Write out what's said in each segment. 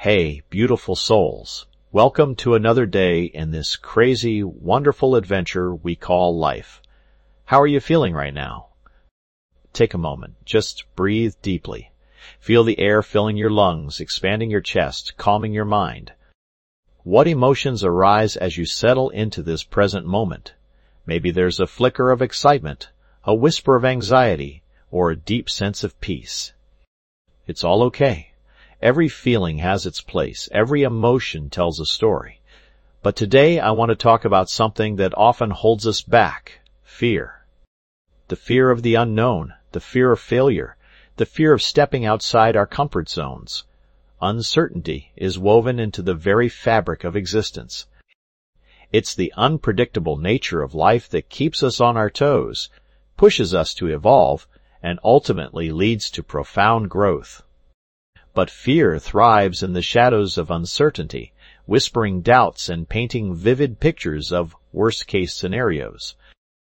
Hey, beautiful souls. Welcome to another day in this crazy, wonderful adventure we call life. How are you feeling right now? Take a moment. Just breathe deeply. Feel the air filling your lungs, expanding your chest, calming your mind. What emotions arise as you settle into this present moment? Maybe there's a flicker of excitement, a whisper of anxiety, or a deep sense of peace. It's all okay. Every feeling has its place. Every emotion tells a story. But today I want to talk about something that often holds us back: fear. The fear of the unknown, the fear of failure, the fear of stepping outside our comfort zones. Uncertainty is woven into the very fabric of existence. It's the unpredictable nature of life that keeps us on our toes, pushes us to evolve, and ultimately leads to profound growth. But fear thrives in the shadows of uncertainty, whispering doubts and painting vivid pictures of worst-case scenarios.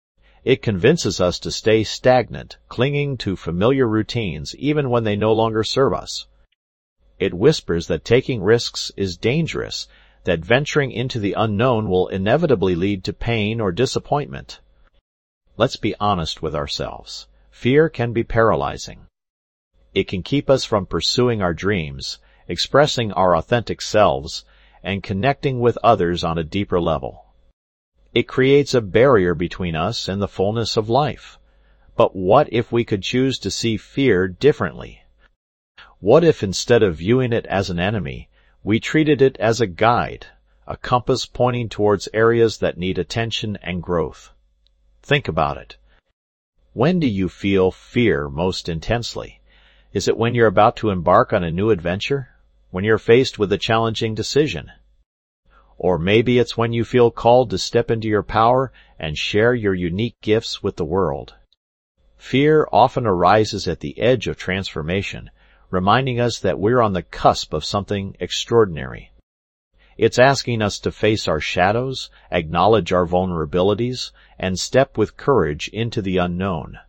It convinces us to stay stagnant, clinging to familiar routines even when they no longer serve us. It whispers that taking risks is dangerous, that venturing into the unknown will inevitably lead to pain or disappointment. Let's be honest with ourselves. Fear can be paralyzing. It can keep us from pursuing our dreams, expressing our authentic selves, and connecting with others on a deeper level. It creates a barrier between us and the fullness of life. But what if we could choose to see fear differently? What if instead of viewing it as an enemy, we treated it as a guide, a compass pointing towards areas that need attention and growth? Think about it. When do you feel fear most intensely? Is it when you're about to embark on a new adventure? When you're faced with a challenging decision? Or maybe it's when you feel called to step into your power and share your unique gifts with the world. Fear often arises at the edge of transformation, reminding us that we're on the cusp of something extraordinary. It's asking us to face our shadows, acknowledge our vulnerabilities, and step with courage into the unknown.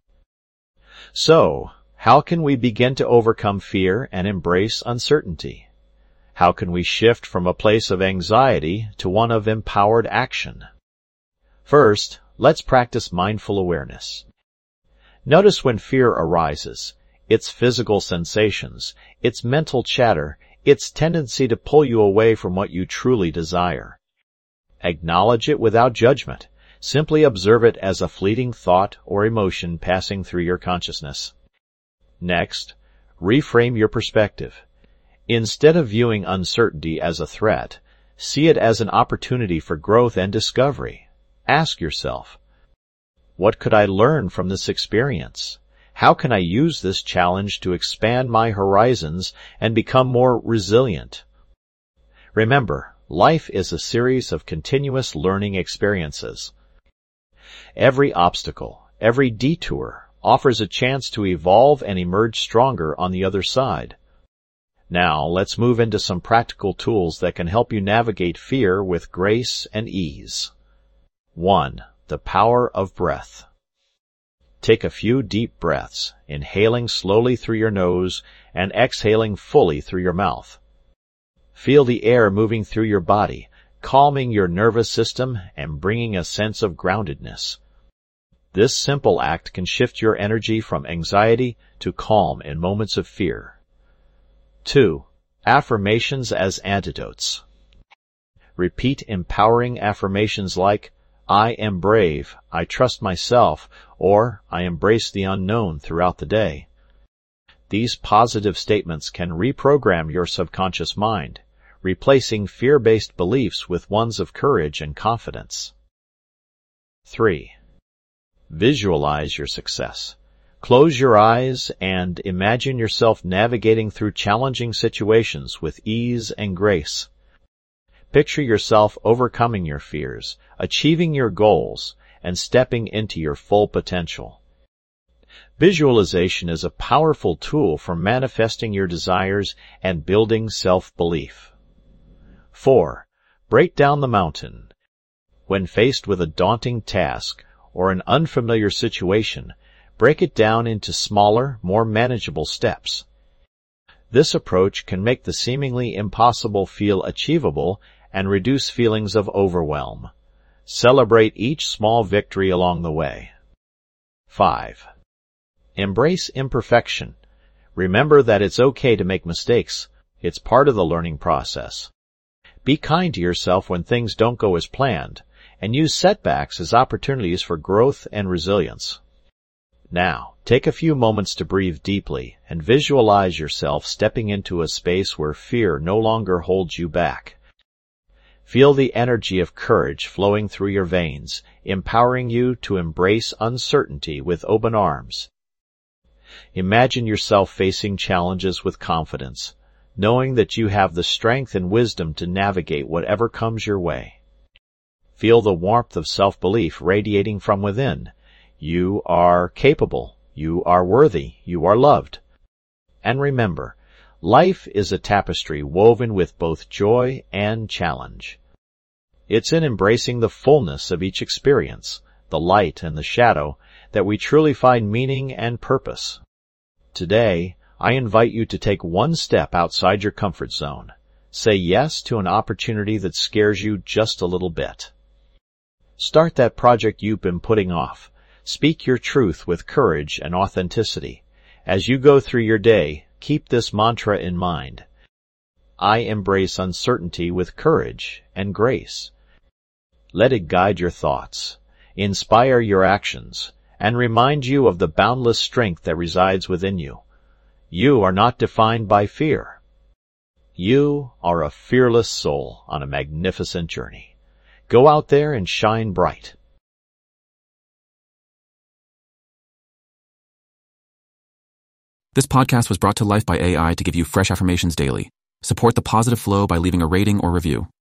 So, how can we begin to overcome fear and embrace uncertainty? How can we shift from a place of anxiety to one of empowered action? First, let's practice mindful awareness. Notice when fear arises, its physical sensations, its mental chatter, its tendency to pull you away from what you truly desire. Acknowledge it without judgment. Simply observe it as a fleeting thought or emotion passing through your consciousness. Next, reframe your perspective. Instead of viewing uncertainty as a threat, see it as an opportunity for growth and discovery. Ask yourself, what could I learn from this experience? How can I use this challenge to expand my horizons and become more resilient? Remember, life is a series of continuous learning experiences. Every obstacle, every detour, offers a chance to evolve and emerge stronger on the other side. Now, let's move into some practical tools that can help you navigate fear with grace and ease. 1. The power of breath. Take a few deep breaths, inhaling slowly through your nose and exhaling fully through your mouth. Feel the air moving through your body, calming your nervous system and bringing a sense of groundedness. This simple act can shift your energy from anxiety to calm in moments of fear. 2. Affirmations as antidotes. Repeat empowering affirmations like, I am brave, I trust myself, or I embrace the unknown throughout the day. These positive statements can reprogram your subconscious mind, replacing fear-based beliefs with ones of courage and confidence. 3. Visualize your success. Close your eyes and imagine yourself navigating through challenging situations with ease and grace. Picture yourself overcoming your fears, achieving your goals, and stepping into your full potential. Visualization is a powerful tool for manifesting your desires and building self-belief. 4. Break down the mountain. When faced with a daunting task or an unfamiliar situation, break it down into smaller, more manageable steps. This approach can make the seemingly impossible feel achievable and reduce feelings of overwhelm. Celebrate each small victory along the way. 5. Embrace imperfection. Remember that it's okay to make mistakes. It's part of the learning process. Be kind to yourself when things don't go as planned, and use setbacks as opportunities for growth and resilience. Now, take a few moments to breathe deeply and visualize yourself stepping into a space where fear no longer holds you back. Feel the energy of courage flowing through your veins, empowering you to embrace uncertainty with open arms. Imagine yourself facing challenges with confidence, knowing that you have the strength and wisdom to navigate whatever comes your way. Feel the warmth of self-belief radiating from within. You are capable, you are worthy, you are loved. And remember, life is a tapestry woven with both joy and challenge. It's in embracing the fullness of each experience, the light and the shadow, that we truly find meaning and purpose. Today, I invite you to take one step outside your comfort zone. Say yes to an opportunity that scares you just a little bit. Start that project you've been putting off. Speak your truth with courage and authenticity. As you go through your day, keep this mantra in mind. I embrace uncertainty with courage and grace. Let it guide your thoughts, inspire your actions, and remind you of the boundless strength that resides within you. You are not defined by fear. You are a fearless soul on a magnificent journey. Go out there and shine bright. This podcast was brought to life by AI to give you fresh affirmations daily. Support the positive flow by leaving a rating or review.